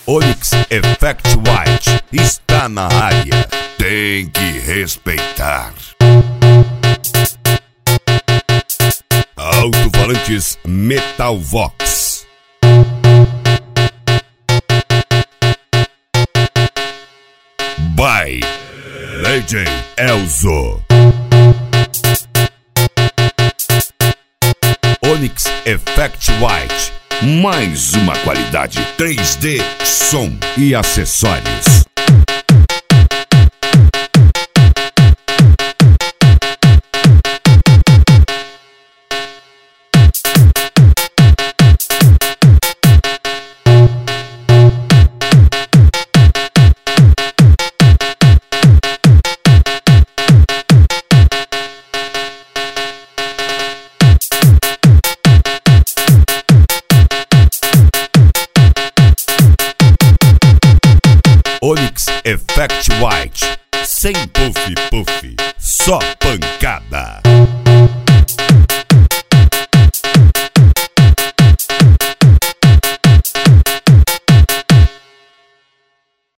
Onyx Effect White está na área. Tem que respeitar. Alto-falantes Metal Vox. By DJ Elzo. Onyx Effect White. Mais uma qualidade 3D, som e acessórios. Onyx Effect White, sem puff, só pancada.